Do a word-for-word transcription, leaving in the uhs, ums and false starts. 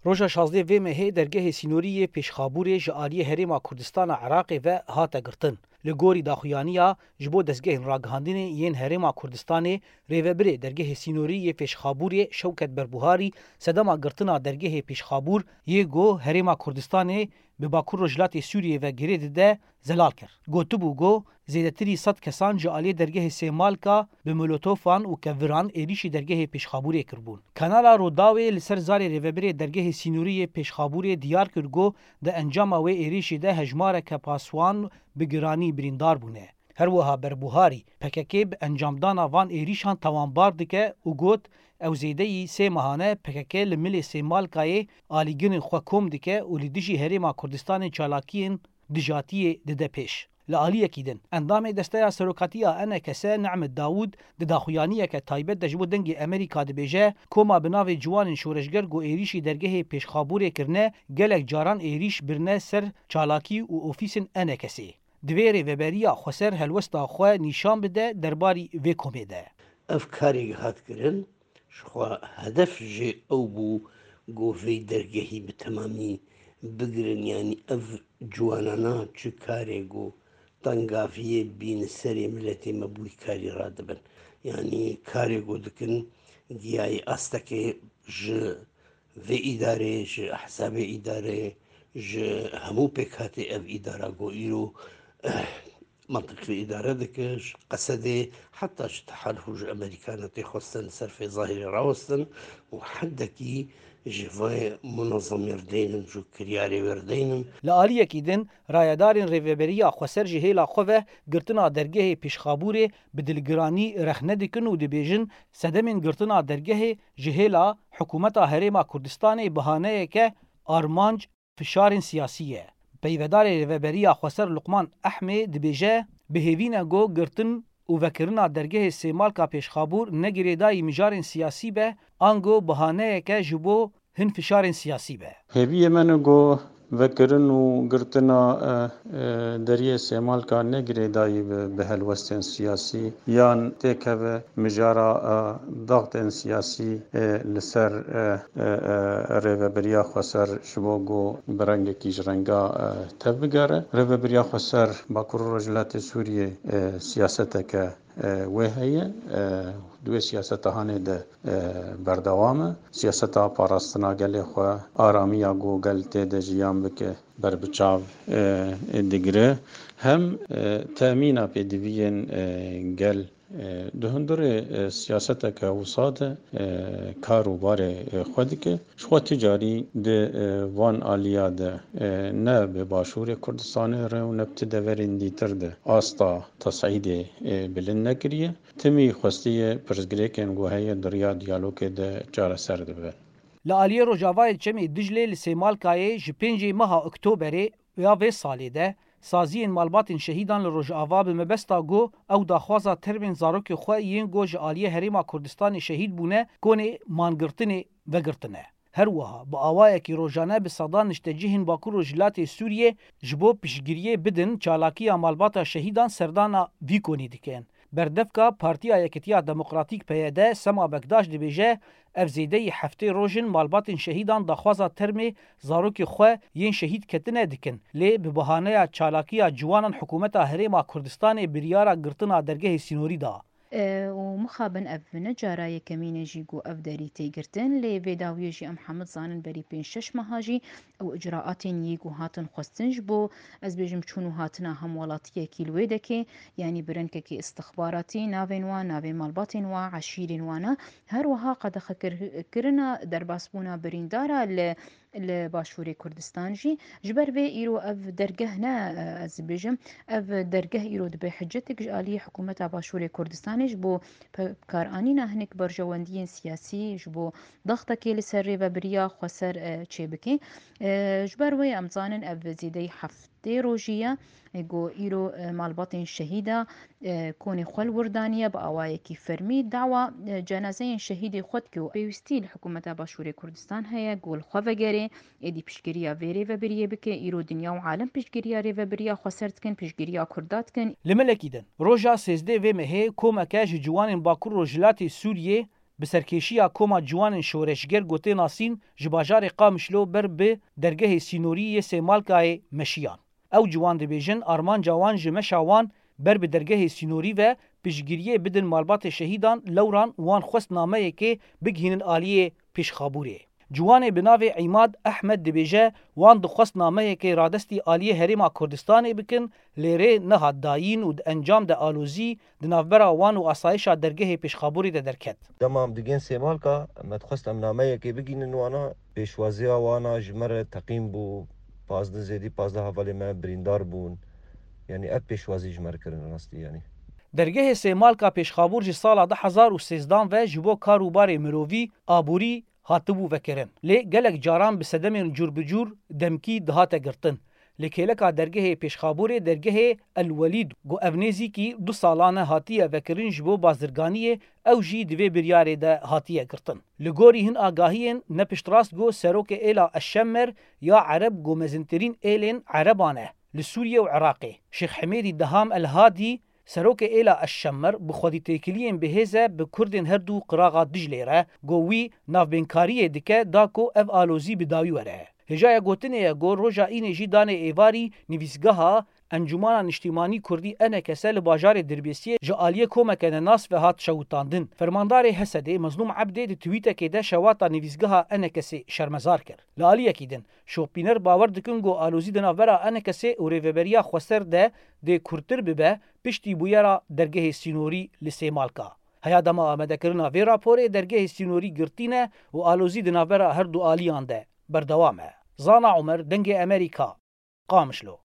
روژا شازده وی مهی درگه سینوری پیشخابور جعالی هریما کردستان عراق و هاتا گرتن. لگوری داخویانیا جبو دزگه راگهاندین یین هریما کردستان ریوبری درگه سینوری پیشخابور شوکت بربوهاری سدما گرتنا درگه پیشخابور یه گو هریما کردستان به باکور رجلات سوریه و گرید ده زلال کرد. گوتو بو گو زیدتری صد کسان جعالی درگه سیمالکا به مولوتوفان و کوران ایریشی درگه پیشخابور کربون. کانالا روداوی لسر زاری ریوبری درگه سینوری پیشخابور دیار کرگو ده انجام و ایریشی ده هجمار کپاسوان بگرانی بریندار بونه. هر وها بربوهاری پککی به انجامدان وان ایریشان توانبار دکه و گوت او زیده سه ماهانه پککی لملی سیمالکای آلیگن خوکم دکه و لیدیجی هریما کردستان چالاکین دجاتی دده پیش. لعالیه کیدن اندام دسته سروکاتیا انا کسه نعمت داوود د داخویانیه که تایبت دجبو دنگ امریکا دبیجه کوما بناوی جوان شورشگر گو ایریشی درگه پیشخابور کرنه گلک جاران ایریش برنه سر چالاکی و اوفیسن انا کسی دویری وبریا خسر هلوستا خو نشان بده درباری و کومیده افکاری هات کرن شخوا هدف جه او بو گو وی درگهی به تمامی بگرن یعنی اف جوانانا چه کاری گو تنگافیه بین سری ملتی مبوی کاری را دبن یعنی کاری گو دکن دیای استکه جه و اداره جه احساب اداره جه همو پکات اف اداره گو ایرو منطقة الإدارة دكش قصدي حتى تحالف أمريكانة خصن صرف ظاهر راوستن وحدكي جوای منظم یردینن جو کریاری وردینن لعالیه کیدن رایدارین ریوبریا خسر جهیلا خواه گرتنا درگه پیشخابور بدلگرانی رخنه دکن و دبیجن سدمین گرتنا درگه جهیلا حکومت هریما کردستان بهانه که آرمانج فشار سیاسیه. پیودار ریوبریا خسر لقمان احمد دبیجه بهوینا گو گرتن و وکرنا درگه سیمالکا پیشخابور نگریدای مجار سیاسی به آنگو بهانه که جبو هن فشار سیاسی به. هیوی من گو وکرن و گرتنا دریه سیمالکا نگریدای به هلوستن سیاسی یان تکه مجارا ضغط سیاسی لسر ریوبریا خسر شبو گو برنگ کیج رنگا تبگره ریوبریا خسر باکور رجلات سوریه سیاست که وهیه دوی سیاست هانه ده بردوامه سیاست ها پاراستنا گلی خواه آرامیا گو گل تیده جیان بکه بر بچاو دگره هم تأمین پیدوین گل دهندر سیاست که وساده کاروبار خودی که شو تجاری ده وان آلیا ده نه به باشور کردستان رو نبتده ورندی تر ده آستا تصعید بلند نکریه تمی خواستی پرزگریکن گوهی دریا دیالوگ ده چار سر ده بر لعالیه روجاوای چمی دجله لسیمالکای جپنجی مها اکتوبری یا وی سالی ده سازین مالباتین شهیدان لروجاوا به مبستا گو او داخوازا تربین زاروک خواه یین گو جعالیه هریما کردستان شهید بونه کونه مانگرتنه و گرتنه. هر وها با آوائه که روزانه به صدان نشتجیهن باکور رجلات سوریه جبو پیشگیریه بدن چالاکی مالباتا شهیدان سردانا وی کنی دکن. بردفکا پارتیا یکتیا دموکراتیک پیاده سما بکداش دبیجه افزیده هفته روزن مالباتین شهیدان داخوازا ترمی زاروک خواه یین شهید کتنه دکن لی به بهانه چالاکی جوانان حکومت هریما کردستان بریارا گرتنا درگه سینوری دا. و مخابن أبنا جارايا كمين جيجو أفداري تيجرتن لفيداوية جي أم حمد زانن بري بين شش مهاجي أو إجراءاتين يجو هاتن خستنج بو أز بيجم چونو هاتنا هم ولاتية كيلوه دكي يعني برنك كي استخباراتي نافين وان نافين مالباتين وا عشيرين وانا هر وها قد خكر كرنا درباسبونا بريندارا ل لباشوری کردستان جی جبر به ایرو اف درگه نه از بیجم اف درگه ایرو دبی حجتک جالی حکومت باشوری کردستانش بو کارانی نهنک برجواندین سیاسی جبو ضغط کلی سری و بریا خسر چه بکی جبر وی امزانن اف زیده هفته روجیه گو ایرو مالباتین شهیده کونی خل وردانیه با آوای کی فرمی دعوا جنازه شهید خود که بیوستی حکومت باشوری کردستان هیا گول خوفگری ایدی پیشگیری ویری و بریه بکه ایرو دنیا و عالم پیشگیری و بریه خسرت کن پیشگیری کردات کن لملکیدن روجا سیزده و مه کومکاج جوان باکور رجلات سوریه بسرکیشیا کوما جوان شورشگر گوته ناسین جباجار قامشلو بر به درگه سینوری سیمالکای مشیان او جوان دبیجن آرمان جوان جمشاوان بر به درگه سینوری و پیشگیری بدن مالبات شهیدان لوران وان خواست نامه که بگهینن آلیه پیشخابوره. جوان بناو عماد احمد دبیجه وان دخواست نامه که رادستی آلیه هریما کردستان بکن لیره نهاد داین و انجام د آلوزی دنافبرا وان و آسایشا درگه پیشخابوری ده درکت. دمام دگین سیمال که مدخواست نامه که بگینن وانا پیشوازی وانا جمر تقیم بو پازده زیدی پازده حوالی من بریندار بون یعنی اب پیشوازی جمر کرن راستی یعنی درگه سیمالکا پیشخابور جی سالا ده هزار و سیزدان و جبو کاروبار مروی آبوری هاتبو وکرن لی گلک جاران بسدمین جور بجور دمکی دهاته گرتن لکیلکا درگه پیشخابور درگه الولید گو اونیزی کی دو سالانه هاتیه وکرن جبو بازرگانیه او جی دوی بریاره ده هاتیه گرتن لگوری هن آگاهین نپشتراست گو سروک ایلا الشمر یا عرب گو مزنترین ایلین عربانه لسوریه و عراقه شیخ حمیدی دهام الهادی سروک ایلا الشمر بخودی تکلیین بهزه به کردین هر دو قراغا دجلیره گووی نافبینکاریه دکه داکو اف آلوزی بداوی وره. هجای گوتنه گو روژا اینه جی دانه ایواری نویسگاها انجمانا نشتیمانی کردی انه کسه لباجار دربیسیه جعالیه کومکنه ناس و هات شوتاندن. فرماندار حسده مظلوم عبده ده تویته که ده شواتا نویسگاها انه کسه شرمزار کر. لالیه کیدن شوپینر باور دکن گو آلوزی دناورا انه کسه و ریوبریا خوستر ده ده کرتر ببه پشتی بویرا درگه سینوری لسیمالکا. هیا دما آمده کرنا وی راپوره درگه سینوری گرتینه و آلوزی دناورا هر دو آلیان ده بردوامه. زانا عمر دنگ امریکا قامشلو